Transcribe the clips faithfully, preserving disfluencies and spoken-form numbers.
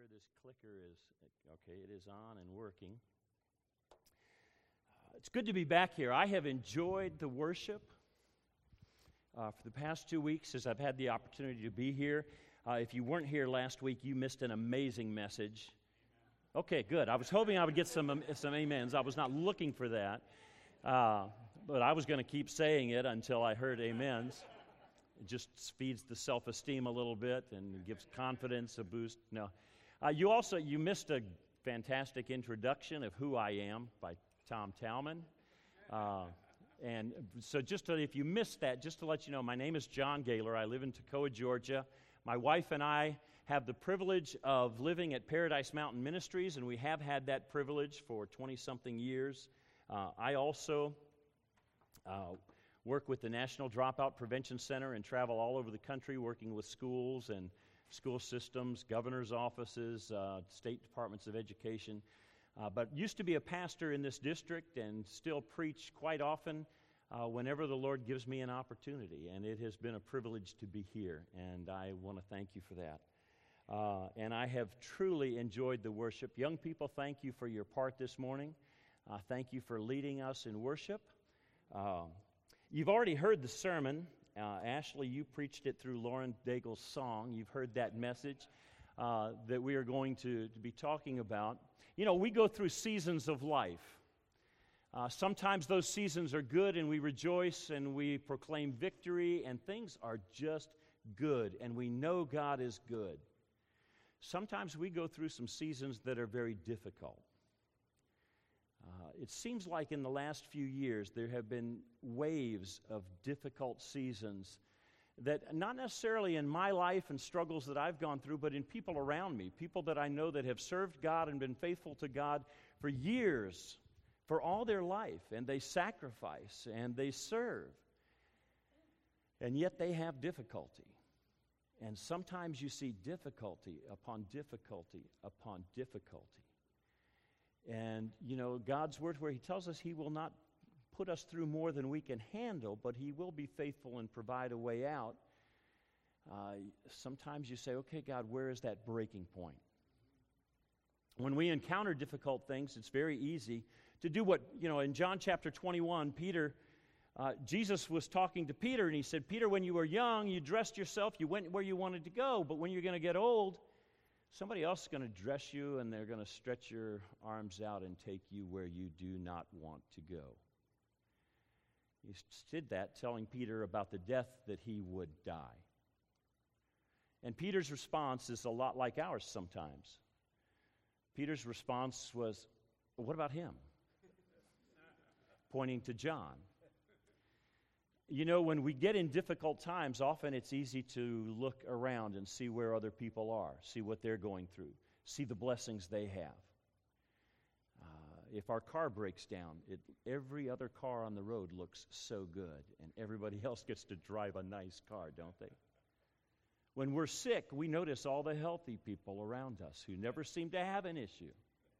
This clicker is, okay, it is on and working. Uh, it's good to be back here. I have enjoyed the worship uh, for the past two weeks as I've had the opportunity to be here. Uh, if you weren't here last week, you missed an amazing message. Okay, good. I was hoping I would get some, um, some amens. I was not looking for that. Uh, but I was going to keep saying it until I heard amens. It just feeds the self-esteem a little bit and gives confidence a boost. No. Uh, you also, you missed a fantastic introduction of Who I Am by Tom Talman. Uh, and so just to, if you missed that, just to let you know, my name is John Gaylor. I live in Toccoa, Georgia. My wife and I have the privilege of living at Paradise Mountain Ministries, and we have had that privilege for twenty-something years. Uh, I also uh, work with the National Dropout Prevention Center and travel all over the country working with schools and school systems, governor's offices, uh, state departments of education. Uh, but used to be a pastor in this district and still preach quite often uh, whenever the Lord gives me an opportunity. And it has been a privilege to be here, and I want to thank you for that. Uh, and I have truly enjoyed the worship. Young people, thank you for your part this morning. Uh, thank you for leading us in worship. Uh, you've already heard the sermon. Uh, Ashley, you preached it through Lauren Daigle's song. You've heard that message uh, that we are going to, to be talking about. You know, we go through seasons of life. Uh, sometimes those seasons are good and we rejoice and we proclaim victory and things are just good and we know God is good. Sometimes we go through some seasons that are very difficult. Uh, it seems like in the last few years there have been waves of difficult seasons that not necessarily in my life and struggles that I've gone through, but in people around me, people that I know that have served God and been faithful to God for years, for all their life, and they sacrifice and they serve, and yet they have difficulty. And sometimes you see difficulty upon difficulty upon difficulty. And, you know, God's word where he tells us he will not put us through more than we can handle, but he will be faithful and provide a way out. Uh, sometimes you say, okay, God, where is that breaking point? When we encounter difficult things, it's very easy to do what, you know, in John chapter twenty-one, Peter, uh, Jesus was talking to Peter, and he said, Peter, when you were young, you dressed yourself, you went where you wanted to go, but when you're going to get old, somebody else is going to dress you, and they're going to stretch your arms out and take you where you do not want to go. He did that telling Peter about the death that he would die. And Peter's response is a lot like ours sometimes. Peter's response was, well, what about him? Pointing to John. You know, when we get in difficult times, often it's easy to look around and see where other people are, see what they're going through, see the blessings they have. Uh, if our car breaks down, it, every other car on the road looks so good, and everybody else gets to drive a nice car, don't they? When we're sick, we notice all the healthy people around us who never seem to have an issue.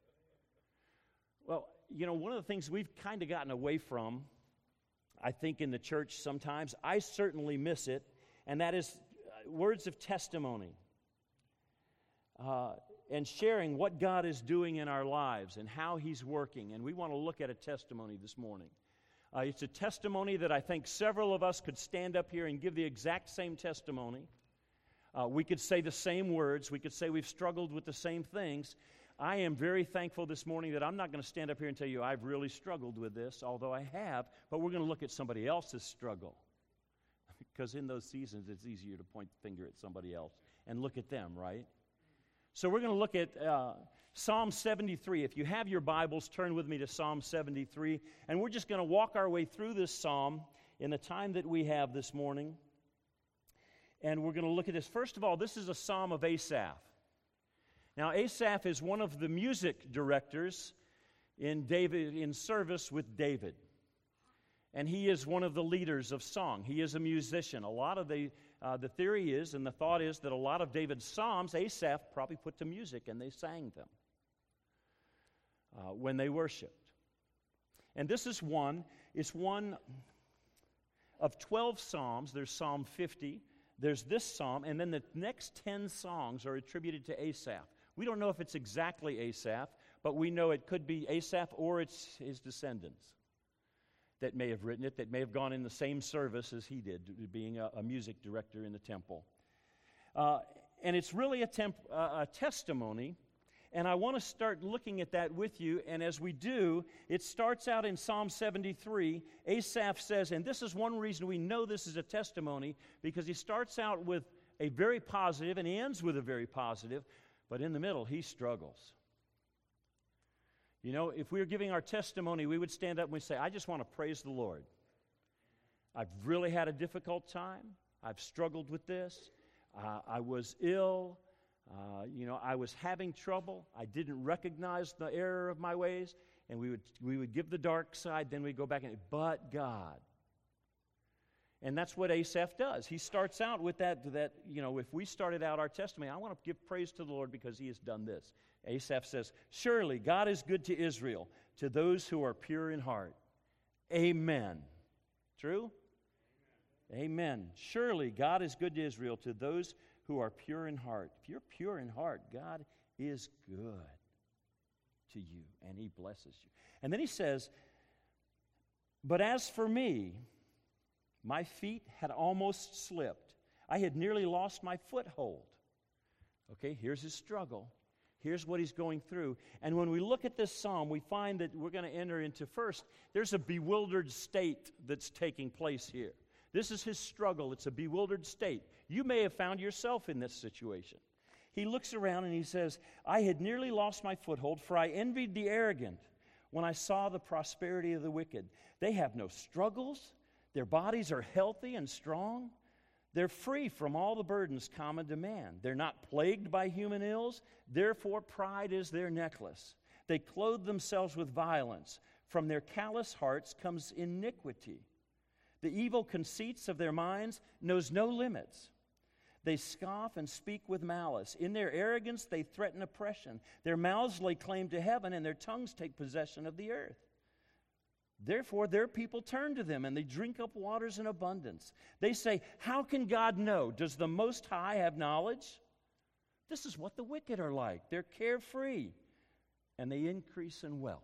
Well, you know, one of the things we've kind of gotten away from, I think, in the church sometimes, I certainly miss it, and that is uh, words of testimony uh, and sharing what God is doing in our lives and how he's working. And we want to look at a testimony this morning. Uh, it's a testimony that I think several of us could stand up here and give the exact same testimony. Uh, we could say the same words. We could say we've struggled with the same things. I am very thankful this morning that I'm not going to stand up here and tell you I've really struggled with this, although I have, but we're going to look at somebody else's struggle. Because in those seasons, it's easier to point the finger at somebody else and look at them, right? So we're going to look at uh, Psalm seventy-three. If you have your Bibles, turn with me to Psalm seventy-three, and we're just going to walk our way through this psalm in the time that we have this morning. And we're going to look at this. First of all, this is a psalm of Asaph. Now, Asaph is one of the music directors in David in service with David. And he is one of the leaders of song. He is a musician. A lot of the, uh, the theory is, and the thought is, that a lot of David's psalms, Asaph probably put to music and they sang them uh, when they worshiped. And this is one, it's one of twelve psalms. There's Psalm fifty, there's this psalm, and then the next ten songs are attributed to Asaph. We don't know if it's exactly Asaph, but we know it could be Asaph or it's his descendants that may have written it, that may have gone in the same service as he did, being a, a music director in the temple. Uh, and it's really a, temp, uh, a testimony, and I want to start looking at that with you. And as we do, it starts out in Psalm seventy-three. Asaph says, and this is one reason we know this is a testimony, because he starts out with a very positive and he ends with a very positive, but in the middle he struggles. You know, if we were giving our testimony, we would stand up and we'd say, I just want to praise the Lord. I've really had a difficult time. I've struggled with this. Uh, I was ill. Uh, you know, I was having trouble. I didn't recognize the error of my ways. And we would we would give the dark side, then we'd go back and, but God. And that's what Asaph does. He starts out with that, that, you know, if we started out our testimony, I want to give praise to the Lord because he has done this. Asaph says, surely God is good to Israel, to those who are pure in heart. Amen. True? Amen. Amen. Surely God is good to Israel, to those who are pure in heart. If you're pure in heart, God is good to you, and he blesses you. And then he says, but as for me, my feet had almost slipped. I had nearly lost my foothold. Okay, here's his struggle. Here's what he's going through. And when we look at this psalm, we find that we're going to enter into first, there's a bewildered state that's taking place here. This is his struggle. It's a bewildered state. You may have found yourself in this situation. He looks around and he says, I had nearly lost my foothold, for I envied the arrogant when I saw the prosperity of the wicked. They have no struggles. Their bodies are healthy and strong. They're free from all the burdens common to man. They're not plagued by human ills. Therefore, pride is their necklace. They clothe themselves with violence. From their callous hearts comes iniquity. The evil conceits of their minds knows no limits. They scoff and speak with malice. In their arrogance, they threaten oppression. Their mouths lay claim to heaven, and their tongues take possession of the earth. Therefore, their people turn to them, and they drink up waters in abundance. They say, how can God know? Does the Most High have knowledge? This is what the wicked are like. They're carefree, and they increase in wealth.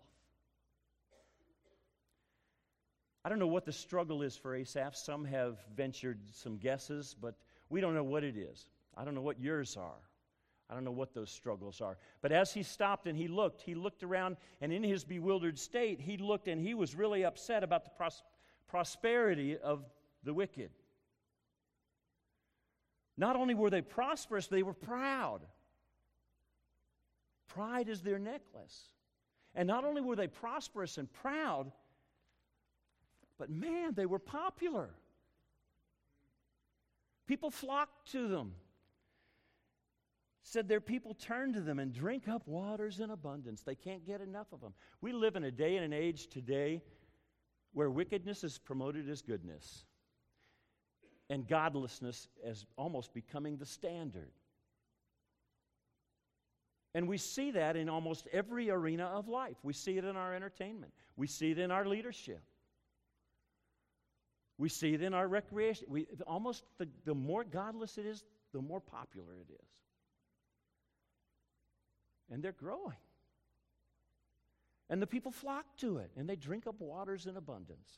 I don't know what the struggle is for Asaph. Some have ventured some guesses, but we don't know what it is. I don't know what yours are. I don't know what those struggles are. But as he stopped and he looked, he looked around, and in his bewildered state, he looked and he was really upset about the pros- prosperity of the wicked. Not only were they prosperous, they were proud. Pride is their necklace. And not only were they prosperous and proud, but man, they were popular. People flocked to them. Said their people turn to them and drink up waters in abundance. They can't get enough of them. We live in a day and an age today where wickedness is promoted as goodness and godlessness as almost becoming the standard. And we see that in almost every arena of life. We see it in our entertainment. We see it in our leadership. We see it in our recreation. We, almost the, the more godless it is, the more popular it is. And they're growing. And the people flock to it, and they drink up waters in abundance.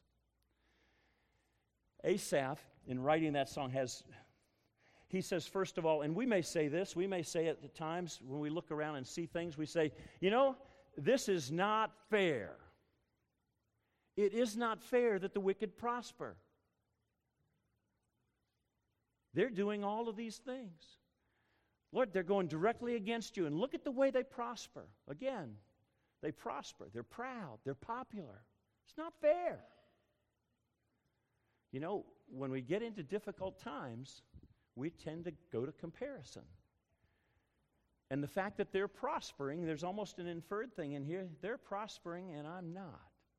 Asaph, in writing that song, has, he says, first of all, and we may say this, we may say it at times when we look around and see things, we say, you know, this is not fair. It is not fair that the wicked prosper. They're doing all of these things. Lord, they're going directly against you, and look at the way they prosper. Again, they prosper. They're proud. They're popular. It's not fair. You know, when we get into difficult times, we tend to go to comparison. And the fact that they're prospering, there's almost an inferred thing in here. They're prospering, and I'm not.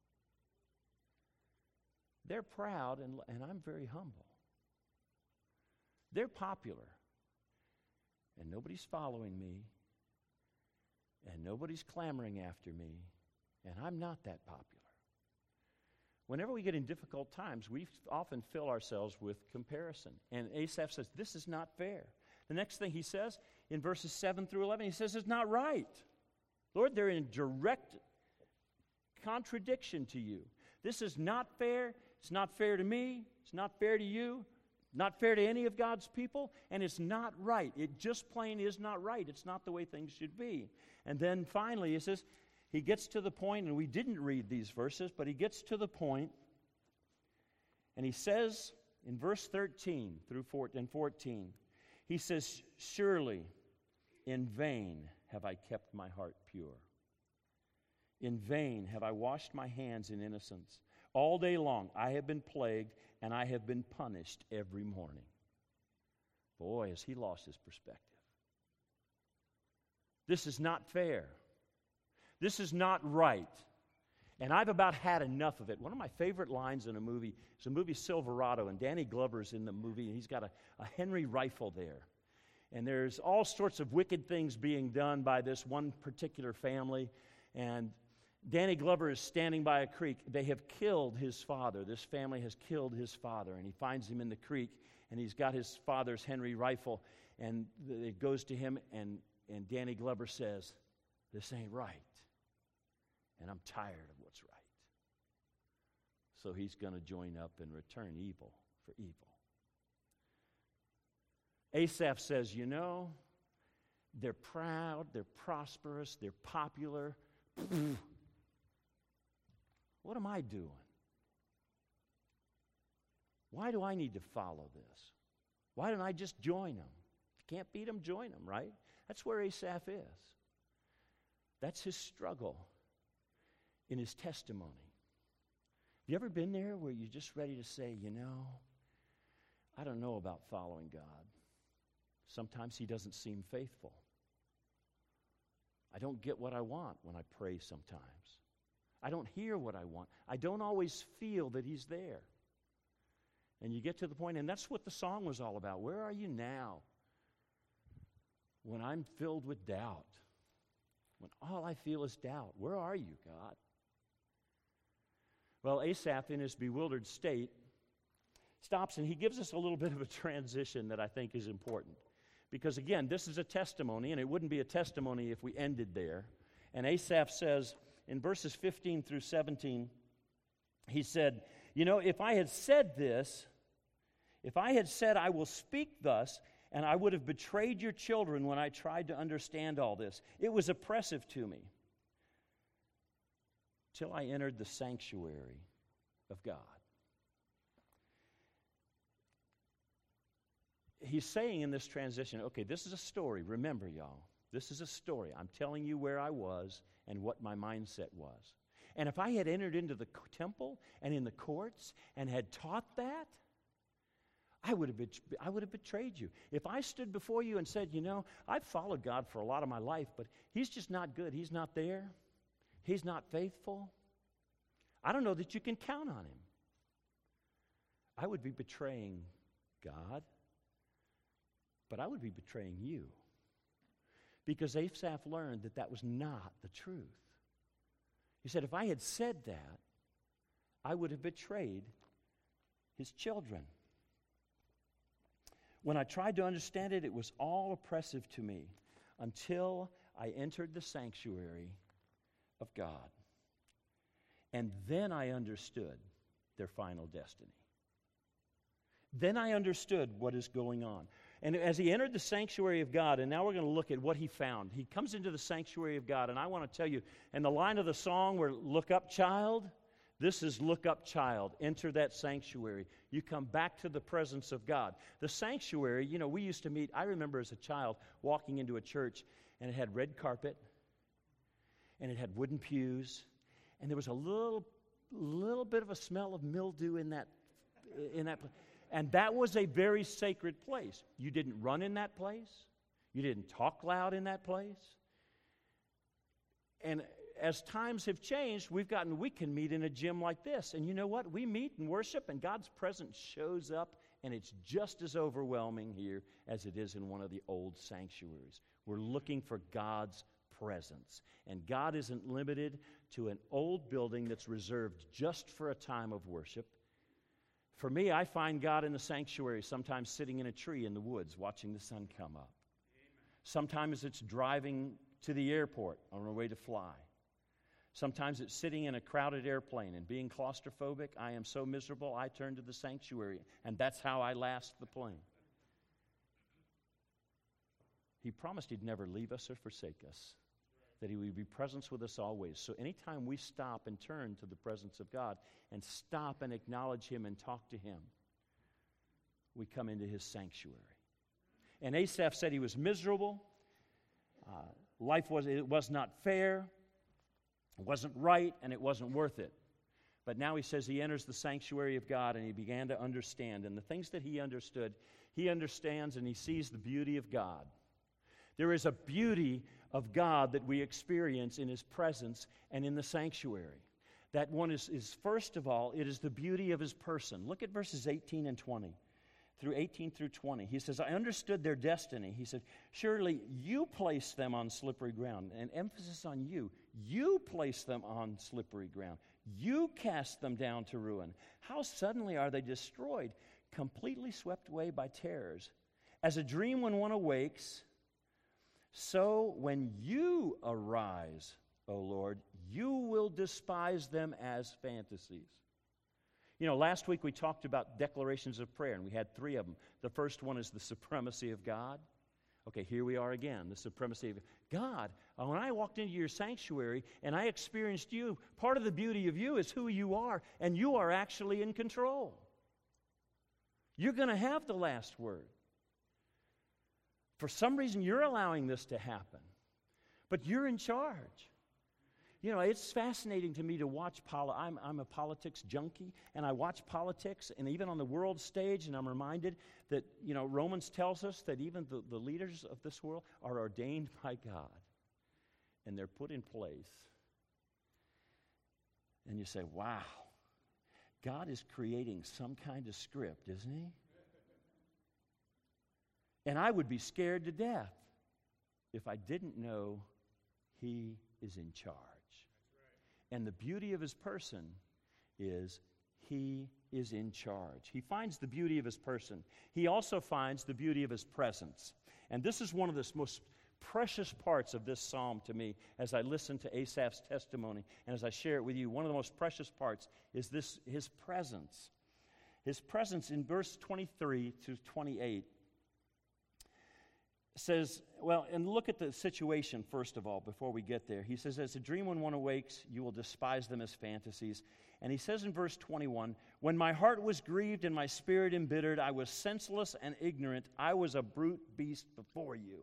They're proud, and, and I'm very humble. They're popular, and nobody's following me, and nobody's clamoring after me, and I'm not that popular. Whenever we get in difficult times, we often fill ourselves with comparison. And Asaph says, this is not fair. The next thing he says, in verses seven through eleven. He says it's not right. Lord, they're in direct contradiction to you. This is not fair. It's not fair to me. It's not fair to you. Not fair to any of God's people. And it's not right. It just plain is not right. It's not the way things should be. And then finally, he says, he gets to the point, and we didn't read these verses, but he gets to the point, and he says in verse thirteen through fourteen, he says, surely in vain have I kept my heart pure. In vain have I washed my hands in innocence. All day long I have been plagued, and I have been punished every morning. Boy, has he lost his perspective. This is not fair. This is not right. And I've about had enough of it. One of my favorite lines in a movie is the movie Silverado, and Danny Glover's in the movie, and he's got a, a Henry rifle there. And there's all sorts of wicked things being done by this one particular family, and Danny Glover is standing by a creek. They have killed his father. This family has killed his father, and he finds him in the creek, and he's got his father's Henry rifle, and it goes to him, and, and Danny Glover says, this ain't right, and I'm tired of what's right. So he's going to join up and return evil for evil. Asaph says, you know, they're proud, they're prosperous, they're popular. What am I doing? Why do I need to follow this? Why don't I just join them? If you can't beat them, join them, right? That's where Asaph is. That's his struggle in his testimony. Have you ever been there where you're just ready to say, you know, I don't know about following God. Sometimes he doesn't seem faithful. I don't get what I want when I pray sometimes. I don't hear what I want. I don't always feel that he's there. And you get to the point, and that's what the song was all about. Where are you now when I'm filled with doubt? When all I feel is doubt. Where are you, God? Well, Asaph, in his bewildered state, stops, and he gives us a little bit of a transition that I think is important. Because, again, this is a testimony, and it wouldn't be a testimony if we ended there. And Asaph says, in verses fifteen through seventeen, he said, you know, if I had said this, if I had said I will speak thus, and I would have betrayed your children when I tried to understand all this, it was oppressive to me till I entered the sanctuary of God. He's saying in this transition, okay, this is a story. Remember, y'all, this is a story. I'm telling you where I was and what my mindset was. And if I had entered into the temple and in the courts and had taught that, I would have bet- I would have betrayed you. If I stood before you and said, you know, I've followed God for a lot of my life, but he's just not good. He's not there. He's not faithful. I don't know that you can count on him. I would be betraying God, but I would be betraying you. Because Asaph learned that that was not the truth. He said, if I had said that, I would have betrayed his children. When I tried to understand it, it was all oppressive to me until I entered the sanctuary of God. And then I understood their final destiny. Then I understood what is going on. And as he entered the sanctuary of God, and now we're going to look at what he found. He comes into the sanctuary of God, and I want to tell you, and the line of the song where, look up, child, this is look up, child. Enter that sanctuary. You come back to the presence of God. The sanctuary, you know, we used to meet, I remember as a child walking into a church, and it had red carpet, and it had wooden pews, and there was a little, little bit of a smell of mildew in that, in that place. And that was a very sacred place. You didn't run in that place. You didn't talk loud in that place. And as times have changed, we've gotten, we can meet in a gym like this. And you know what? We meet and worship, and God's presence shows up, and it's just as overwhelming here as it is in one of the old sanctuaries. We're looking for God's presence. And God isn't limited to an old building that's reserved just for a time of worship. For me, I find God in the sanctuary, sometimes sitting in a tree in the woods, watching the sun come up. Amen. Sometimes it's driving to the airport on our way to fly. Sometimes it's sitting in a crowded airplane and being claustrophobic. I am so miserable, I turn to the sanctuary, and that's how I last the plane. He promised He'd never leave us or forsake us, that He would be present with us always. So anytime we stop and turn to the presence of God and stop and acknowledge Him and talk to Him, we come into His sanctuary. And Asaph said he was miserable. Uh, life was, it was not fair. It wasn't right, and it wasn't worth it. But now he says he enters the sanctuary of God, and he began to understand. And the things that he understood, he understands and he sees the beauty of God. There is a beauty of God that we experience in His presence and in the sanctuary. That one is, is, first of all, it is the beauty of His person. Look at verses eighteen and twenty. Through eighteen through twenty. He says, I understood their destiny. He said, surely you placed them on slippery ground. And emphasis on you. You placed them on slippery ground. You cast them down to ruin. How suddenly are they destroyed, completely swept away by terrors. As a dream when one awakes, so when you arise, O Lord, you will despise them as fantasies. You know, last week we talked about declarations of prayer, and we had three of them. The first one is the supremacy of God. Okay, here we are again, the supremacy of God. When I walked into your sanctuary and I experienced you, part of the beauty of you is who you are, and you are actually in control. You're going to have the last word. For some reason, you're allowing this to happen, but you're in charge. You know, it's fascinating to me to watch politics. I'm, I'm a politics junkie, and I watch politics, and even on the world stage, and I'm reminded that, you know, Romans tells us that even the, the leaders of this world are ordained by God, and they're put in place. And you say, wow, God is creating some kind of script, isn't He? And I would be scared to death if I didn't know He is in charge. And the beauty of His person is He is in charge. He finds the beauty of His person. He also finds the beauty of His presence. And this is one of the most precious parts of this psalm to me as I listen to Asaph's testimony and as I share it with you. One of the most precious parts is this, His presence. His presence in verse twenty-three to twenty-eight says, well, and look at the situation first of all before we get there. He says, as a dream when one awakes, you will despise them as fantasies. And he says in verse twenty-one, when my heart was grieved and my spirit embittered, I was senseless and ignorant. I was a brute beast before you.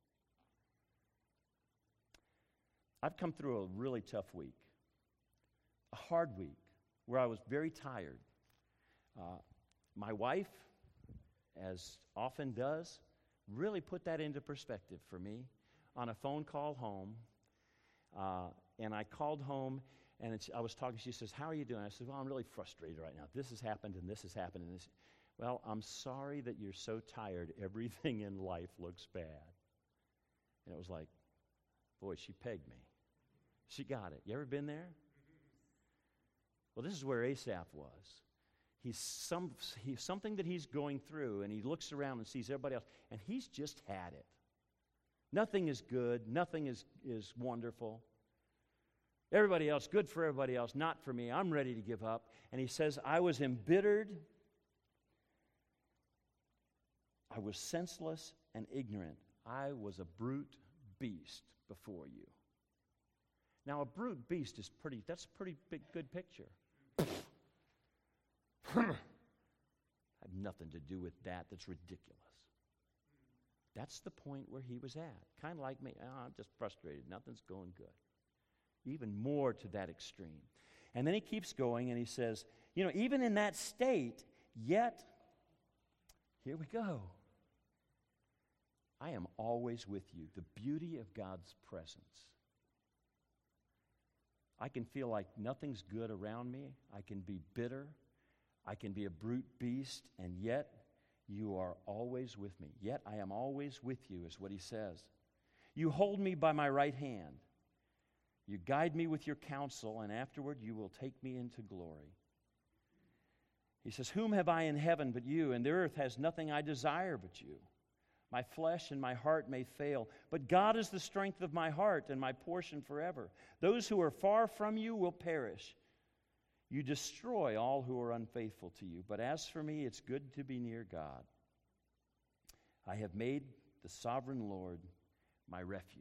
I've come through a really tough week, a hard week, where I was very tired. Uh, my wife, as often does, really put that into perspective for me on a phone call home. Uh, and I called home, and it's, I was talking. She says, how are you doing? I said, well, I'm really frustrated right now. This has happened, and this has happened. And this. Well, I'm sorry that you're so tired. Everything in life looks bad. And it was like, boy, she pegged me. She got it. You ever been there? Well, this is where Asaph was. He's some he's something that he's going through, and he looks around and sees everybody else, and he's just had it. Nothing is good. Nothing is, is wonderful. Everybody else, good for everybody else, not for me. I'm ready to give up. And he says, I was embittered. I was senseless and ignorant. I was a brute beast before you. Now, a brute beast is pretty, that's a pretty big, good picture. I have nothing to do with that. That's ridiculous. That's the point where he was at. Kind of like me. Oh, I'm just frustrated. Nothing's going good. Even more to that extreme. And then he keeps going and he says, you know, even in that state, yet, here we go. I am always with you. The beauty of God's presence. I can feel like nothing's good around me. I can be bitter. I can be a brute beast, and yet you are always with me. Yet I am always with you, is what he says. You hold me by my right hand. You guide me with your counsel, and afterward you will take me into glory. He says, whom have I in heaven but you, and the earth has nothing I desire but you. My flesh and my heart may fail, but God is the strength of my heart and my portion forever. Those who are far from you will perish. You destroy all who are unfaithful to you. But as for me, it's good to be near God. I have made the sovereign Lord my refuge.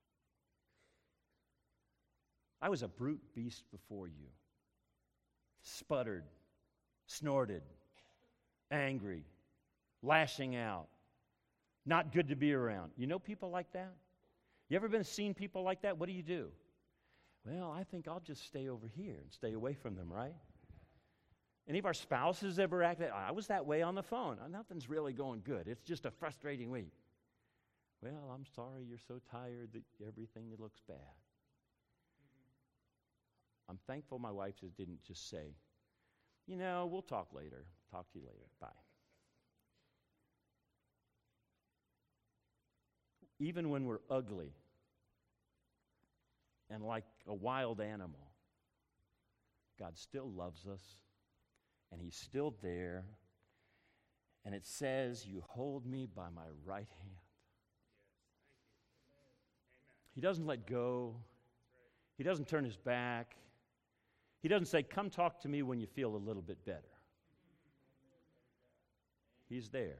I was a brute beast before you. Sputtered, snorted, angry, lashing out. Not good to be around. You know people like that? You ever been seen people like that? What do you do? Well, I think I'll just stay over here and stay away from them, right? Any of our spouses ever act that? I was that way on the phone. Nothing's really going good. It's just a frustrating week. Well, I'm sorry you're so tired that everything looks bad. I'm thankful my wife just didn't just say, you know, we'll talk later. Talk to you later. Bye. Even when we're ugly and like a wild animal, God still loves us, and He's still there. And it says, you hold me by my right hand. He doesn't let go. He doesn't turn His back. He doesn't say, come talk to me when you feel a little bit better. He's there.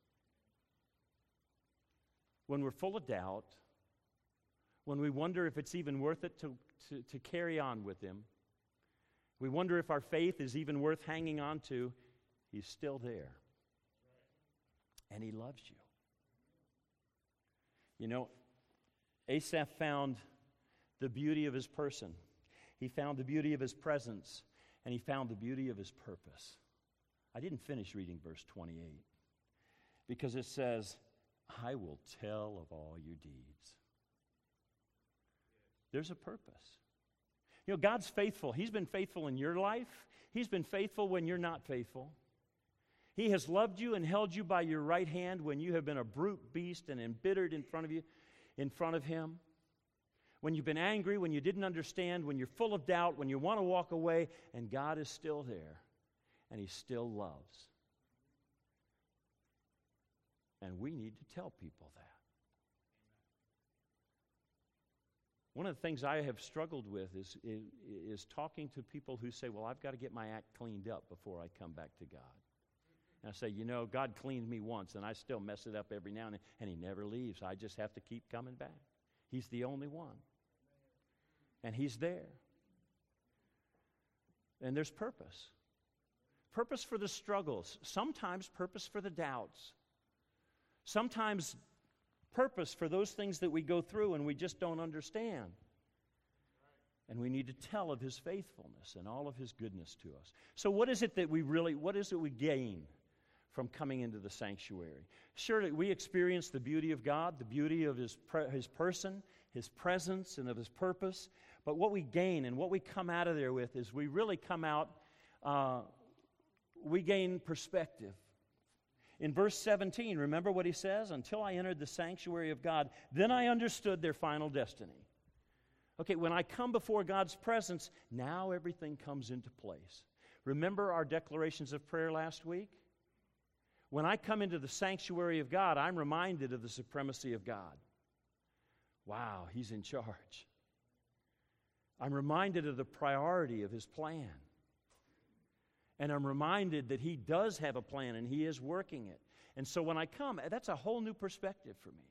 When we're full of doubt, when we wonder if it's even worth it to, to, to carry on with Him, we wonder if our faith is even worth hanging on to, He's still there. And He loves you. You know, Asaph found the beauty of his person. He found the beauty of his presence, and he found the beauty of his purpose. I didn't finish reading verse twenty-eight because it says, I will tell of all your deeds. There's a purpose. You know, God's faithful. He's been faithful in your life. He's been faithful when you're not faithful. He has loved you and held you by your right hand when you have been a brute beast and embittered in front of you, in front of Him. When you've been angry, when you didn't understand, when you're full of doubt, when you want to walk away, and God is still there, and He still loves. And we need to tell people that. One of the things I have struggled with is, is, is talking to people who say, well, I've got to get my act cleaned up before I come back to God. And I say, you know, God cleaned me once, and I still mess it up every now and then, and He never leaves. I just have to keep coming back. He's the only one. And He's there. And there's purpose. Purpose for the struggles. Sometimes purpose for the doubts. Sometimes purpose for those things that we go through and we just don't understand. And we need to tell of His faithfulness and all of His goodness to us. So what is it that we really, what is it we gain from coming into the sanctuary? Surely we experience the beauty of God, the beauty of His, pre- his person, His presence, and of His purpose. But what we gain and what we come out of there with is we really come out, uh, we gain perspective. In verse seventeen, remember what he says? Until I entered the sanctuary of God, then I understood their final destiny. Okay, when I come before God's presence, now everything comes into place. Remember our declarations of prayer last week? When I come into the sanctuary of God, I'm reminded of the supremacy of God. Wow, He's in charge. I'm reminded of the priority of His plan. And I'm reminded that He does have a plan and He is working it. And so when I come, that's a whole new perspective for me.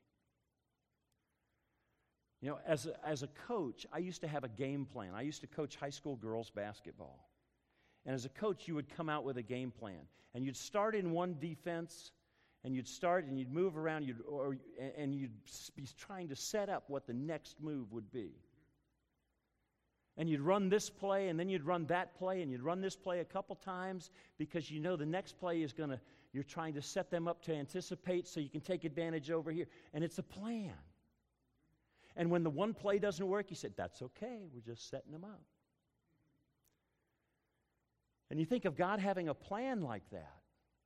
You know, as a, as a coach, I used to have a game plan. I used to coach high school girls basketball. And as a coach, you would come out with a game plan. And you'd start in one defense, and you'd start and you'd move around, you'd, or, and you'd be trying to set up what the next move would be. And you'd run this play, and then you'd run that play, and you'd run this play a couple times because you know the next play is going to, you're trying to set them up to anticipate so you can take advantage over here. And it's a plan. And when the one play doesn't work, you said, that's okay, we're just setting them up. And you think of God having a plan like that.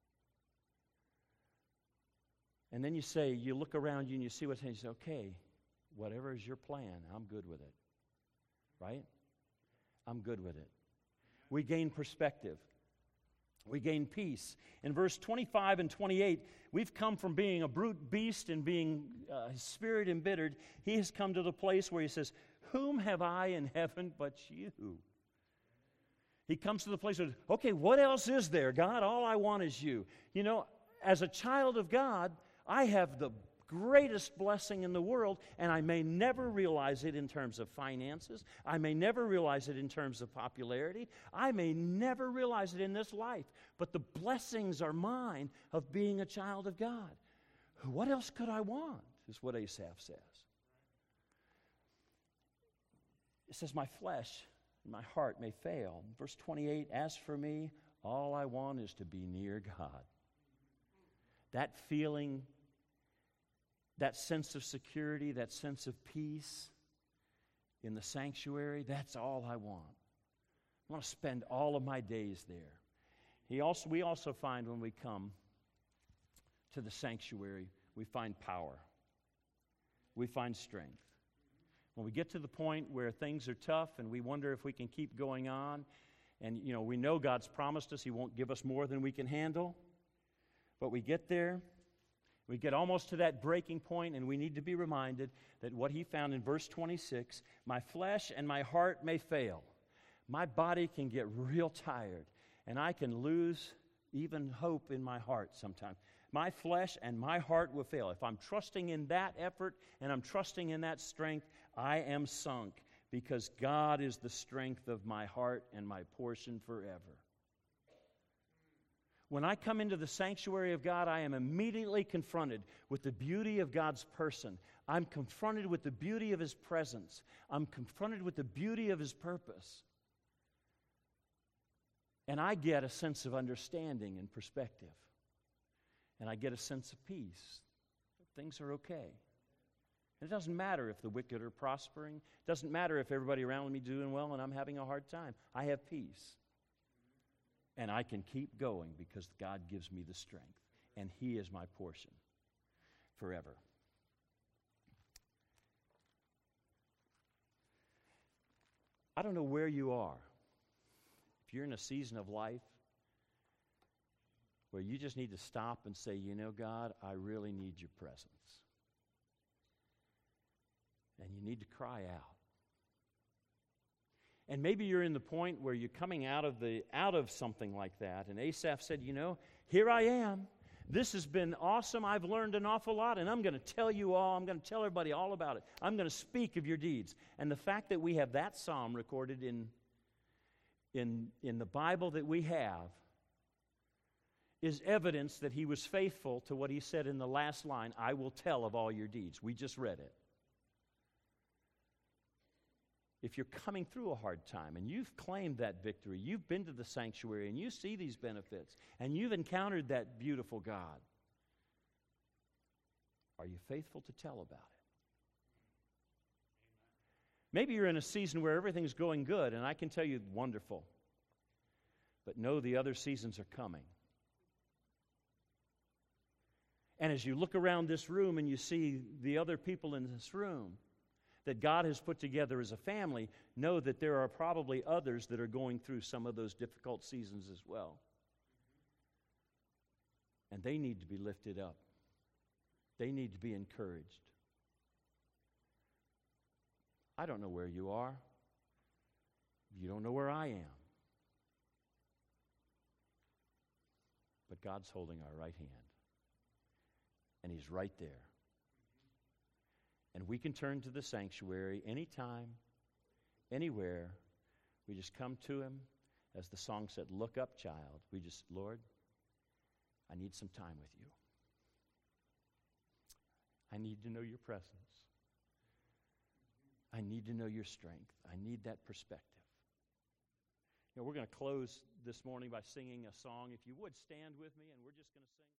And then you say, you look around you and you see what's happening, you say, okay, whatever is your plan, I'm good with it. Right? I'm good with it. We gain perspective. We gain peace. In verse twenty-five and twenty-eight, we've come from being a brute beast and being uh, spirit embittered. He has come to the place where he says, whom have I in heaven but you? He comes to the place where, okay, what else is there, God? All I want is you. You know, as a child of God, I have the greatest blessing in the world, and I may never realize it in terms of finances. I may never realize it in terms of popularity. I may never realize it in this life. But the blessings are mine of being a child of God. What else could I want, is what Asaph says. It says, my flesh and my heart may fail. Verse twenty-eight, as for me, all I want is to be near God. That feeling, that sense of security, that sense of peace in the sanctuary, that's all I want. I want to spend all of my days there. He also, we also find when we come to the sanctuary, we find power. We find strength. When we get to the point where things are tough and we wonder if we can keep going on, and you know, we know God's promised us He won't give us more than we can handle, but we get there, we get almost to that breaking point, and we need to be reminded that what He found in verse twenty-six, my flesh and my heart may fail. My body can get real tired, and I can lose even hope in my heart sometimes. My flesh and my heart will fail. If I'm trusting in that effort and I'm trusting in that strength, I am sunk, because God is the strength of my heart and my portion forever. When I come into the sanctuary of God, I am immediately confronted with the beauty of God's person. I'm confronted with the beauty of His presence. I'm confronted with the beauty of His purpose. And I get a sense of understanding and perspective. And I get a sense of peace. Things are okay. And it doesn't matter if the wicked are prospering. It doesn't matter if everybody around me is doing well and I'm having a hard time. I have peace. And I can keep going because God gives me the strength. And He is my portion forever. I don't know where you are. If you're in a season of life where you just need to stop and say, you know, God, I really need your presence. And you need to cry out. And maybe you're in the point where you're coming out of the out of something like that. And Asaph said, you know, here I am. This has been awesome. I've learned an awful lot, and I'm going to tell you all. I'm going to tell everybody all about it. I'm going to speak of your deeds. And the fact that we have that psalm recorded in, in, in the Bible that we have is evidence that he was faithful to what he said in the last line, I will tell of all your deeds. We just read it. If you're coming through a hard time and you've claimed that victory, you've been to the sanctuary and you see these benefits and you've encountered that beautiful God, are you faithful to tell about it? Maybe you're in a season where everything's going good, and I can tell you, wonderful. But know the other seasons are coming. And as you look around this room and you see the other people in this room that God has put together as a family, know that there are probably others that are going through some of those difficult seasons as well. And they need to be lifted up. They need to be encouraged. I don't know where you are. You don't know where I am. But God's holding our right hand. And He's right there. And we can turn to the sanctuary anytime, anywhere. We just come to Him. As the song said, look up, child. We just, Lord, I need some time with you. I need to know your presence. I need to know your strength. I need that perspective. You know, we're going to close this morning by singing a song. If you would, stand with me, and we're just going to sing.